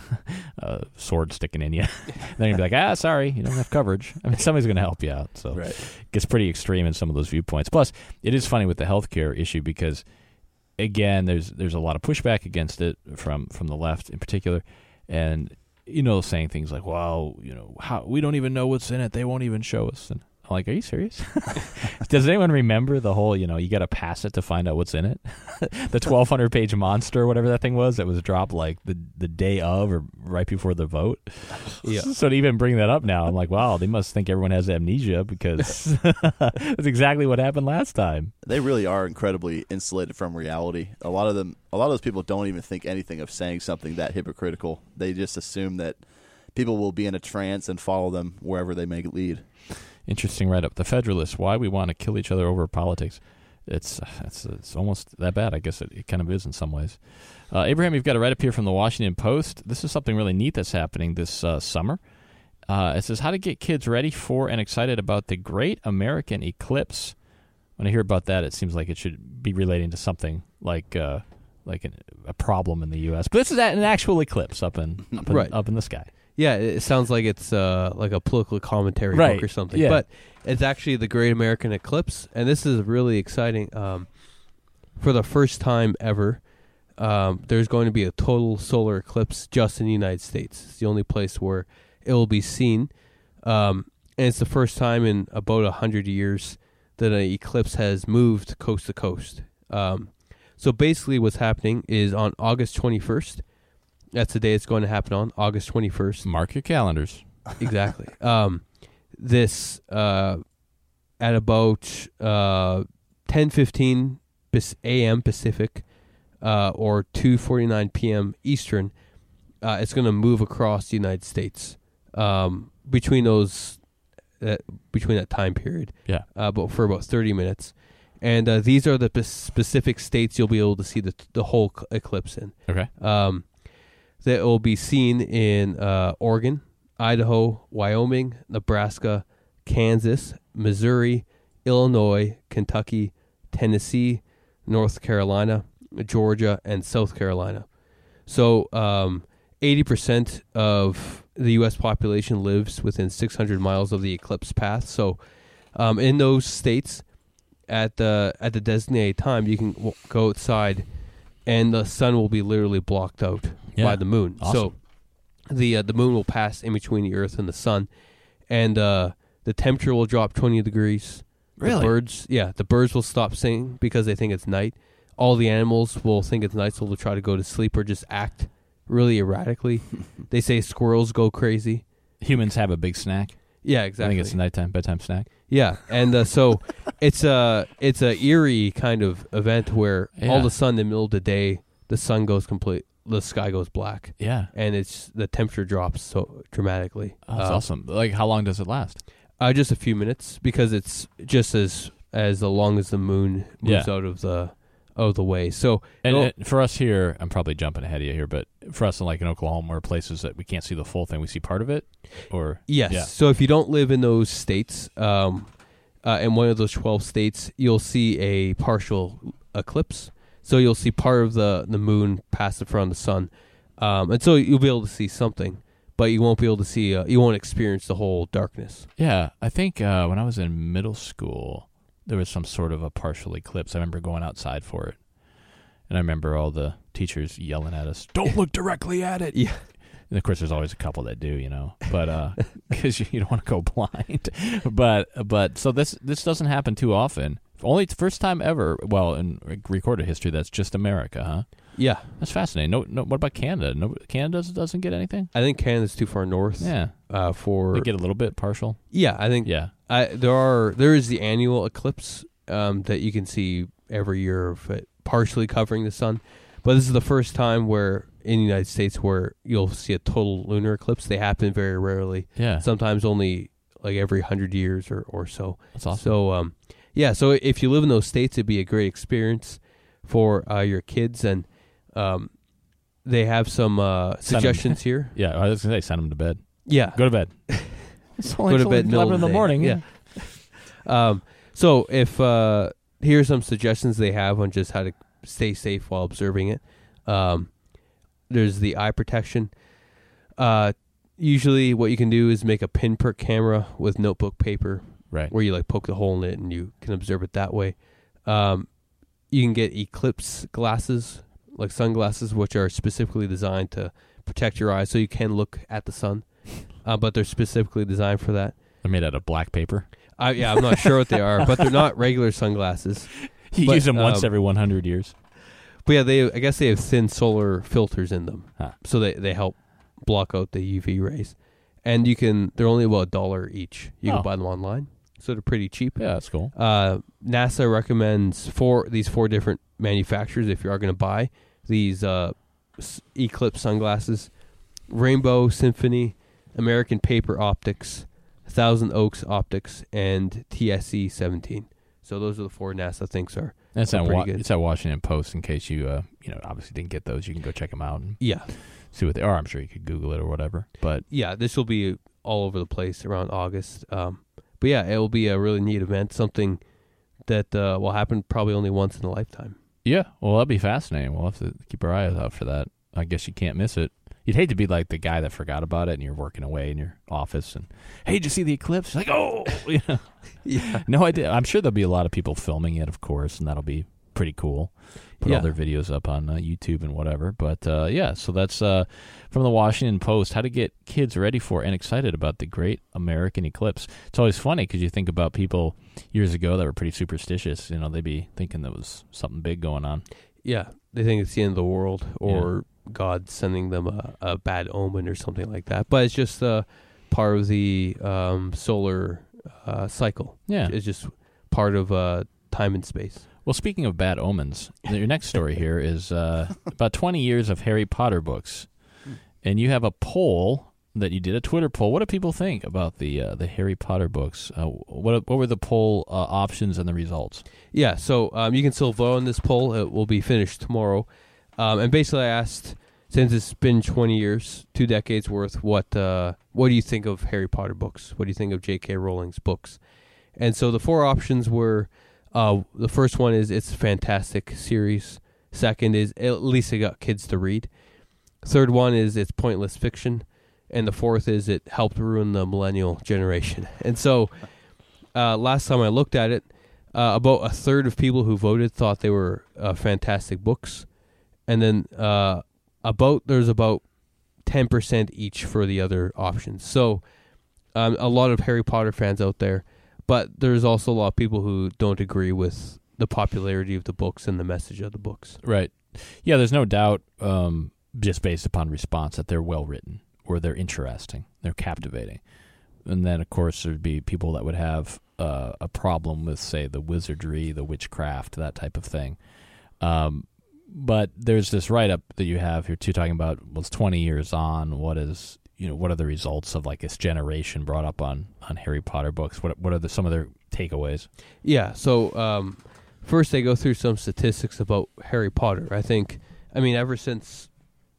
a sword sticking in you. Then you'd be like, ah, sorry, you don't have coverage. I mean, somebody's going to help you out. So right. It gets pretty extreme in some of those viewpoints. Plus, it is funny with the healthcare issue because, again, there's there's a lot of pushback against it from, from the left in particular. And, you know, saying things like, well, you know, how we don't even know what's in it. They won't even show us. And I'm like, are you serious? Does anyone remember the whole, you know, you got to pass it to find out what's in it? The twelve hundred page monster, whatever that thing was, that was dropped like the, the day of or right before the vote. Yeah. So to even bring that up now, I'm like, wow, they must think everyone has amnesia because that's exactly what happened last time. They really are incredibly insulated from reality. A lot of them, a lot of those people don't even think anything of saying something that hypocritical. They just assume that people will be in a trance and follow them wherever they may lead. Interesting write-up. The Federalist, why we want to kill each other over politics. It's it's, it's almost that bad. I guess it, it kind of is in some ways. Uh, Abraham, you've got a write-up here from the Washington Post. This is something really neat that's happening this uh, summer. Uh, it says, how to get kids ready for and excited about the Great American Eclipse. When I hear about that, it seems like it should be relating to something like uh, like an, a problem in the U S But this is an actual eclipse up in up in, right. up in the sky. Yeah, it sounds like it's uh, like a political commentary right. book or something. Yeah. But it's actually the Great American Eclipse, and this is really exciting. Um, for the first time ever, um, there's going to be a total solar eclipse just in the United States. It's the only place where it will be seen. Um, and it's the first time in about one hundred years that an eclipse has moved coast to coast. Um, so basically what's happening is on August twenty-first, that's the day it's going to happen on, August twenty-first. Mark your calendars. Exactly. um, this, uh, at about uh, ten fifteen a.m. Pacific uh, or two forty-nine p.m. Eastern, uh, it's going to move across the United States um, between those, uh, between that time period. Yeah. Uh, but for about thirty minutes. And uh, these are the p- specific states you'll be able to see the, the whole c- eclipse in. Okay. Um, that will be seen in uh, Oregon, Idaho, Wyoming, Nebraska, Kansas, Missouri, Illinois, Kentucky, Tennessee, North Carolina, Georgia, and South Carolina. So um, eighty percent of the U S population lives within six hundred miles of the eclipse path. So um, in those states, at the at the designated time, you can w- go outside, and the sun will be literally blocked out Yeah. by the moon. Awesome. So the uh, the moon will pass in between the Earth and the sun, and uh, the temperature will drop twenty degrees. Really? The birds, yeah, the birds will stop singing because they think it's night. All the animals will think it's night, so they'll try to go to sleep or just act really erratically. They say squirrels go crazy. Humans have a big snack. Yeah, I exactly. think it's a nighttime bedtime snack. Yeah, and uh, so it's a it's a eerie kind of event where Yeah. all of a sudden in the middle of the day, the sun goes complete, the sky goes black, Yeah. and it's the temperature drops so dramatically. Oh, that's Uh, awesome. Like, how long does it last? Uh, just a few minutes because it's just as as long as the moon moves Yeah. out of the out of the way. So And it'll- uh, for us here, I'm probably jumping ahead of you here, but for us, in like in Oklahoma, or places that we can't see the full thing, we see part of it, or yes. yeah. So if you don't live in those states, um, uh, in one of those twelve states, you'll see a partial eclipse. So you'll see part of the, the moon pass in front of the sun, um, and so you'll be able to see something, but you won't be able to see. Uh, you won't experience the whole darkness. Yeah, I think uh, when I was in middle school, there was some sort of a partial eclipse. I remember going outside for it, and I remember all the teachers yelling at us, "Don't look directly at it." Yeah. And of course, there's always a couple that do, you know, but because you, you don't want to go blind. but but so this this doesn't happen too often. Only the first time ever. Well, in recorded history, that's just America, huh? Yeah, That's fascinating. No, no. What about Canada? No, Canada doesn't, doesn't get anything. I think Canada's too far north. Yeah, Uh, for they get a little bit partial. yeah, I think Yeah. I, there are there is the annual eclipse um, that you can see every year of it partially covering the sun, but this is the first time where in the United States where you'll see a total lunar eclipse. They happen very rarely. Yeah, Sometimes only like every hundred years or, or so. that's awesome. So um, yeah, so if you live in those states, it'd be a great experience for uh, your kids, and um, they have some uh, Send 'em- suggestions here. Yeah, I was gonna say send them to bed. Yeah, Go to bed. It's only, Go to it's only bed middle eleven of in the the day. morning. Yeah. Um, so if uh, here's some suggestions they have on just how to stay safe while observing it. Um, there's the eye protection. Uh, usually, what you can do is make a pinprick camera with notebook paper, Right. where you like poke the hole in it and you can observe it that way. Um, you can get eclipse glasses, like sunglasses, which are specifically designed to protect your eyes, so you can look at the sun. Uh, but they're specifically designed for that. They're made out of black paper. Uh, yeah, I'm not sure what they are, but they're not regular sunglasses. You But, use them once um, every one hundred years. But yeah, they I guess they have thin solar filters in them, Huh. so they they help block out the U V rays. And you can they're only about a dollar each. You Oh. can buy them online, so they're pretty cheap. Yeah, that's cool. Uh, NASA recommends four these four different manufacturers if you are going to buy these uh, s- Eclipse sunglasses: Rainbow, Symphony, American Paper Optics, Thousand Oaks Optics, and T S E seventeen. So those are the four NASA thinks are. That's are at pretty Wa- good. it's at Washington Post. In case you, uh, you know, obviously didn't get those, you can go check them out and Yeah, see what they are. I'm sure you could Google it or whatever. But yeah. This will be all over the place around August. Um, but yeah, it will be a really neat event. Something that uh, will happen probably only once in a lifetime. yeah, well, that'd be fascinating. We'll have to keep our eyes out for that. I guess you can't miss it. You'd hate to be like the guy that forgot about it, and you're working away in your office, and hey, did you see the eclipse? Like, oh, you know, Yeah. no idea. I'm sure there'll be a lot of people filming it, of course, and that'll be pretty cool. Put Yeah. all their videos up on uh, YouTube and whatever. But uh, yeah, so that's uh, from the Washington Post. How to get kids ready for and excited about the Great American Eclipse. It's always funny because you think about people years ago that were pretty superstitious. You know, they'd be thinking there was something big going on. Yeah, they think it's the end of the world or God sending them a, a bad omen or something like that. But it's just uh, part of the um, solar uh, cycle. Yeah. It's just part of uh, time and space. Well, speaking of bad omens, your next story here is uh, about twenty years of Harry Potter books, and you have a poll that you did, a Twitter poll. What do people think about the uh, the Harry Potter books? Uh, what what were the poll uh, options and the results? Yeah, so um, you can still vote on this poll. It will be finished tomorrow. Um, and basically I asked, since it's been twenty years, two decades worth, what uh, what do you think of Harry Potter books? What do you think of J K. Rowling's books? And so the four options were, uh, the first one is it's a fantastic series. Second is at least it got kids to read. Third one is it's pointless fiction. and the fourth is it helped ruin the millennial generation. And so uh, last time I looked at it, uh, about a third of people who voted thought they were uh, fantastic books, and then uh, about there's about ten percent each for the other options. So um, a lot of Harry Potter fans out there, but there's also a lot of people who don't agree with the popularity of the books and the message of the books. Right. Yeah, there's no doubt, um, just based upon response, that they're well written or they're interesting, they're captivating. And then, of course, there'd be people that would have uh, a problem with, say, the wizardry, the witchcraft, that type of thing. Um, but there's this write-up that you have here, too, talking about, well, it's twenty years on, what is, you know, what are the results of, like, this generation brought up on, on Harry Potter books? What what are the, some of their takeaways? Yeah, so um, first they go through some statistics about Harry Potter. I think, I mean, ever since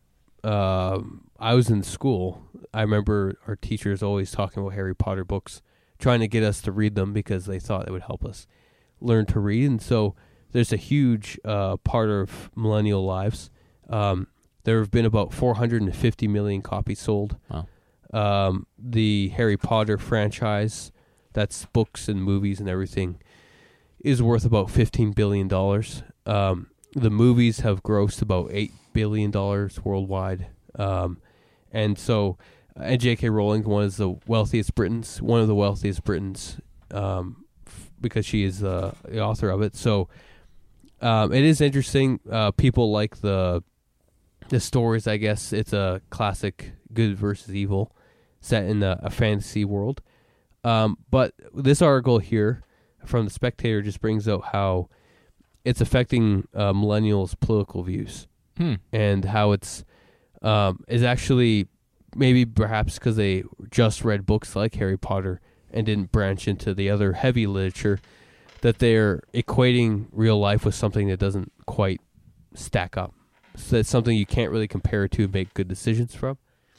uh, I was in school, I remember our teachers always talking about Harry Potter books, trying to get us to read them because they thought it would help us learn to read. And so there's a huge uh, part of millennial lives. Um, there have been about four hundred fifty million copies sold. Wow. Um, the Harry Potter franchise, that's books and movies and everything, is worth about fifteen billion dollars. Um, the movies have grossed about eight billion dollars worldwide. Um, and so, and J K Rowling, one of the wealthiest Britons, one of the wealthiest Britons, um, f- because she is uh, the author of it. So, um, it is interesting. Uh, people like the the stories, I guess. It's a classic good versus evil set in a, a fantasy world. Um, but this article here from The Spectator just brings out how it's affecting uh, millennials' political views, Hmm. and how it's um, is actually maybe perhaps because they just read books like Harry Potter and didn't branch into the other heavy literature, that they're equating real life with something that doesn't quite stack up. So it's something you can't really compare it to and make good decisions from.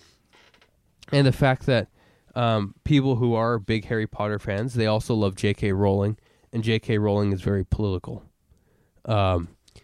And the fact that um, people who are big Harry Potter fans, they also love J K Rowling, and J K Rowling is very political. Um,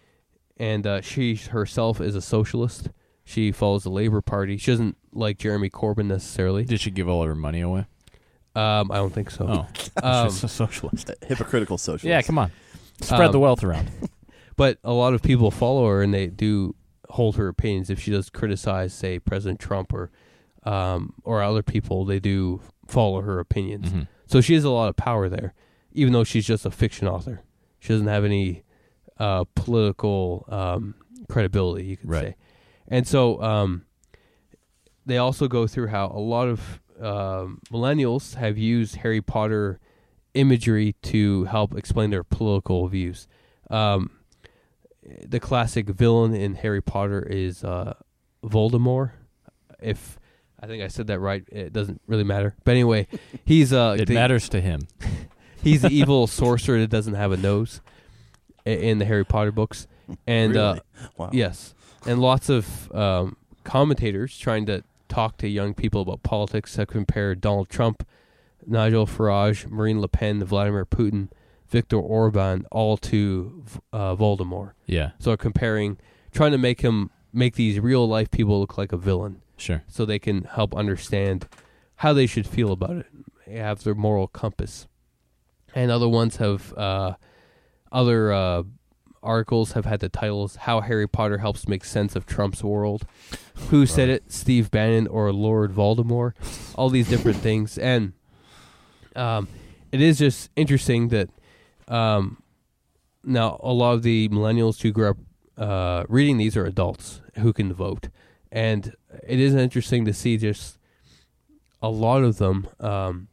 and uh, she herself is a socialist. She follows the Labour Party. She doesn't like Jeremy Corbyn necessarily. Did she give all of her money away? Um, I don't think so. Oh, Um, she's a socialist. Hypocritical socialist. Yeah, come on. Spread Um, the wealth around. But a lot of people follow her, and they do hold her opinions. If she does criticize, say, President Trump or um, or other people, they do follow her opinions. Mhm. So she has a lot of power there, even though she's just a fiction author. She doesn't have any uh, political um, credibility, you could Right. say. And so um, they also go through how a lot of um, millennials have used Harry Potter imagery to help explain their political views. Um, the classic villain in Harry Potter is uh, Voldemort. If I think I said that right, it doesn't really matter. But anyway, he's uh, It the, matters to him. he's the evil sorcerer that doesn't have a nose i- in the Harry Potter books. And uh, Really? Wow. yes, and lots of um, commentators trying to talk to young people about politics have compared Donald Trump, Nigel Farage, Marine Le Pen, Vladimir Putin, Viktor Orban, all to uh, Voldemort. Yeah, So they're comparing, trying to make him make these real life people look like a villain, sure. so they can help understand how they should feel about it, have their moral compass. And other ones have, uh, other uh, articles have had the titles, How Harry Potter Helps Make Sense of Trump's World, Who Said It, Steve Bannon or Lord Voldemort, all these different things. And um, it is just interesting that um, now a lot of the millennials who grew up uh, reading these are adults who can vote. And it is interesting to see just a lot of them um,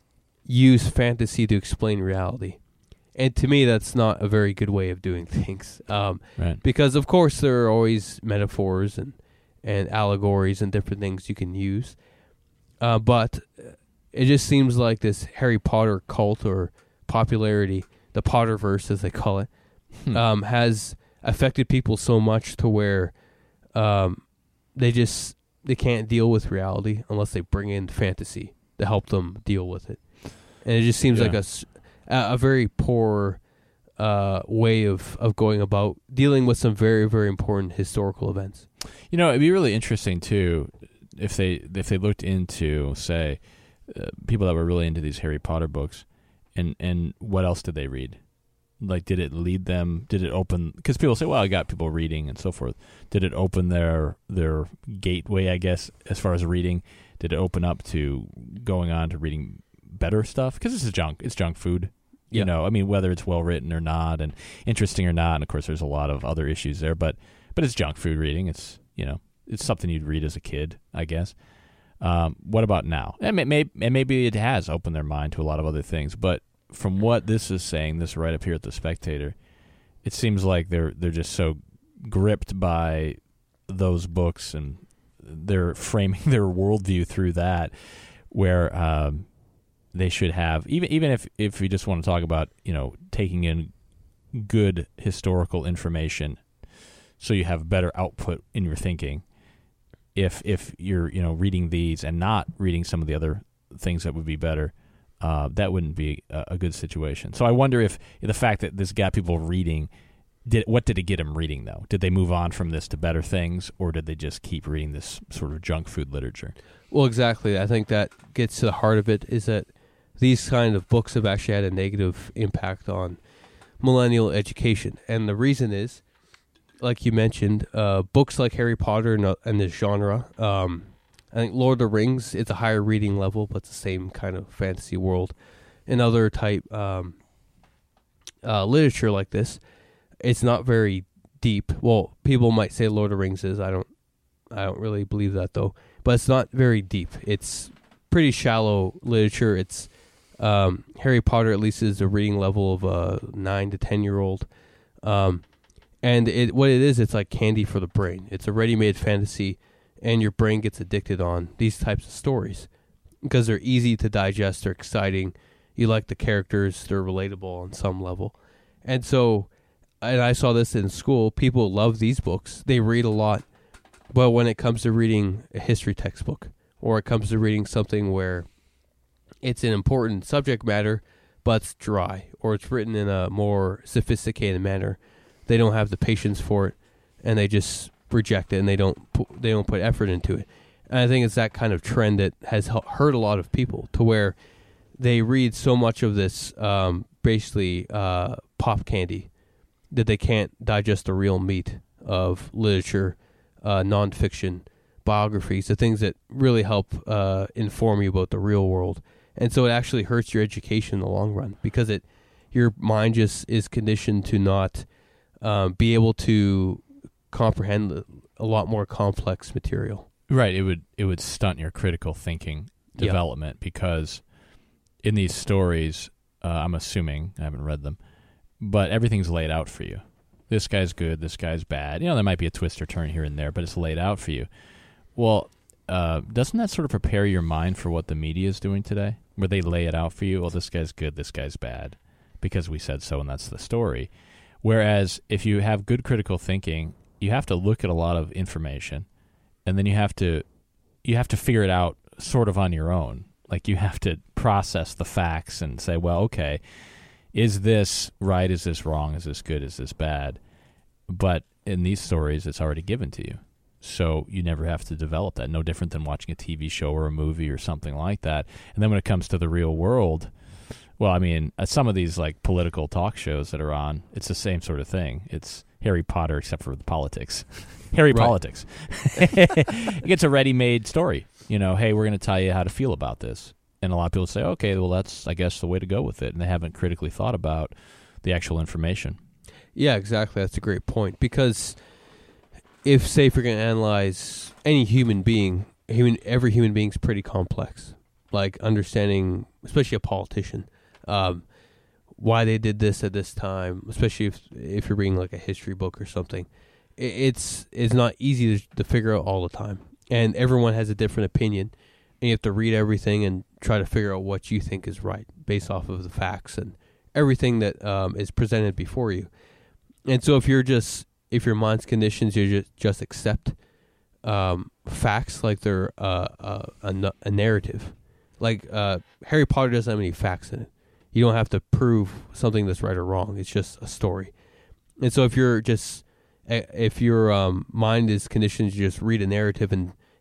use fantasy to explain reality. And to me, that's not a very good way of doing things. Um, Right. because, of course, there are always metaphors and, and allegories and different things you can use. Uh, but it just seems like this Harry Potter cult or popularity, the Potterverse as they call it, Hmm. um, has affected people so much to where um, they just they can't deal with reality unless they bring in fantasy to help them deal with it. And it just seems Yeah. like a, s- a- a very poor uh, way of, of going about dealing with some very, very important historical events. You know, it'd be really interesting too if they if they looked into, say, uh, people that were really into these Harry Potter books, and and what else did they read? Like, did it lead them? Did it open? Because people say, "Well, I got people reading and so forth." Did it open their their gateway? I guess as far as reading, did it open up to going on to reading better stuff? Because this is junk. It's junk food. You yeah. know, I mean, whether it's well written or not, and interesting or not, and of course, there's a lot of other issues there. But but it's junk food reading. It's you know, it's something you'd read as a kid, I guess. Um, what about now? And, may, may, and maybe it has opened their mind to a lot of other things, but from what this is saying, this right up here at the Spectator, it seems like they're they're just so gripped by those books, and they're framing their worldview through that, where um, they should have, even even if if we just want to talk about, you know, taking in good historical information, so you have better output in your thinking. If if you're you know reading these and not reading some of the other things that would be better. Uh, that wouldn't be a, a good situation. So I wonder if the fact that this got people reading, did what did it get them reading, though? Did they move on from this to better things, or did they just keep reading this sort of junk food literature? Well, exactly. I think that gets to the heart of it, is that these kind of books have actually had a negative impact on millennial education. And the reason is, like you mentioned, uh, books like Harry Potter and, uh, and this genre, um, I think Lord of the Rings, it's a higher reading level, but it's the same kind of fantasy world. And other type um, uh, literature like this, it's not very deep. Well, people might say Lord of the Rings is. I don't I don't really believe that, though. But it's not very deep. It's pretty shallow literature. It's um, Harry Potter, at least, is a reading level of a nine to ten-year-old. Um, and it what it is, it's like candy for the brain. It's a ready-made fantasy, and your brain gets addicted on these types of stories because they're easy to digest, they're exciting, you like the characters, they're relatable on some level. And so, and I saw this in school, people love these books, they read a lot, but when it comes to reading a history textbook, or it comes to reading something where it's an important subject matter, but it's dry, or it's written in a more sophisticated manner, they don't have the patience for it, and they just reject it, and they don't put, they don't put effort into it. And I think it's that kind of trend that has hurt a lot of people, to where they read so much of this um, basically uh, pop candy that they can't digest the real meat of literature, uh, nonfiction, biographies, the things that really help uh, inform you about the real world. And so it actually hurts your education in the long run, because it your mind just is conditioned to not um, be able to comprehend a lot more complex material. Right. It would it would stunt your critical thinking development, yeah. Because in these stories, uh, I'm assuming, I haven't read them, but everything's laid out for you. This guy's good, this guy's bad. You know, there might be a twist or turn here and there, but it's laid out for you. Well, uh, doesn't that sort of prepare your mind for what the media is doing today, where they lay it out for you? Well, this guy's good, this guy's bad, because we said so, and that's the story. Whereas if you have good critical thinking, you have to look at a lot of information, and then you have to you have to figure it out sort of on your own. Like, you have to process the facts and say, well, okay, is this right? Is this wrong? Is this good? Is this bad? But in these stories, it's already given to you. So you never have to develop that. No different than watching a T V show or a movie or something like that. And then when it comes to the real world, well, I mean, at some of these like political talk shows that are on, it's the same sort of thing. It's Harry Potter except for the politics. Harry right. Politics. It gets a ready-made story. You know, hey, we're going to tell you how to feel about this. And a lot of people say, okay, well, that's, I guess, the way to go with it. And they haven't critically thought about the actual information. Yeah, exactly. That's a great point. Because if, say, if you're going to analyze any human being, human, every human being's pretty complex. Like understanding, especially a politician, um, why they did this at this time, especially if if you're reading like a history book or something. It's it's not easy to, to figure out all the time. And everyone has a different opinion. And you have to read everything and try to figure out what you think is right based off of the facts and everything that um, is presented before you. And so if you're just, if your mind's conditions, you just, just accept um, facts like they're uh, uh, a, a narrative. Like uh, Harry Potter doesn't have any facts in it. You don't have to prove something that's right or wrong. It's just a story. And so if you're just, if your um, mind is conditioned to just read a narrative and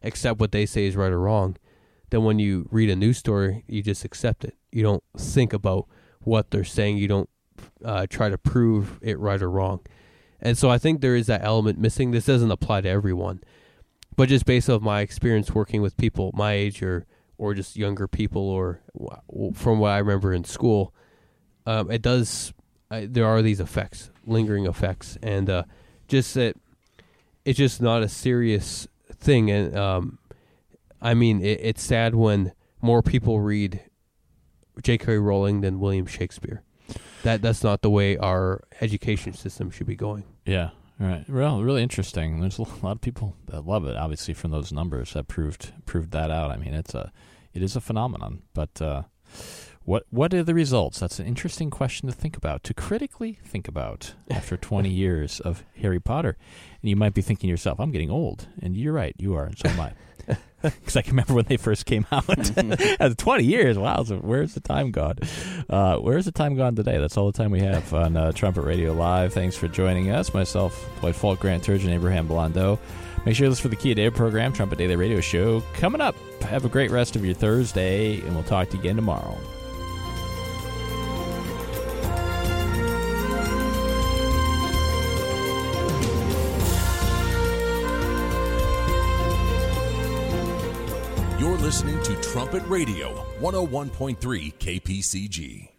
accept what they say is right or wrong, then when you read a news story, you just accept it. You don't think about what they're saying. You don't uh, try to prove it right or wrong. And so I think there is that element missing. This doesn't apply to everyone, but just based off my experience working with people my age or or just younger people, or from what I remember in school, um, it does. I, there are these effects, lingering effects, and uh, just that it's just not a serious thing. And um, I mean, it, it's sad when more people read J K. Rowling than William Shakespeare. That that's not the way our education system should be going. Yeah, right. Well, really interesting. There's a lot of people that love it. Obviously, from those numbers that proved proved that out. I mean, it's a it is a phenomenon. But uh, what what are the results? That's an interesting question to think about, to critically think about after twenty years of Harry Potter. And you might be thinking to yourself, "I'm getting old," and you're right, you are, and so am I. Because I can remember when they first came out. As twenty years, wow, so where's the time gone? Uh, where's the time gone today? That's all the time we have on uh, Trumpet Radio Live. Thanks for joining us. Myself, Dwight Falk, Grant Turgeon, Abraham Blondeau. Make sure you listen for the Key of Day program, Trumpet Daily Radio Show, coming up. Have a great rest of your Thursday, and we'll talk to you again tomorrow. You're listening to Trumpet Radio, one oh one point three K P C G.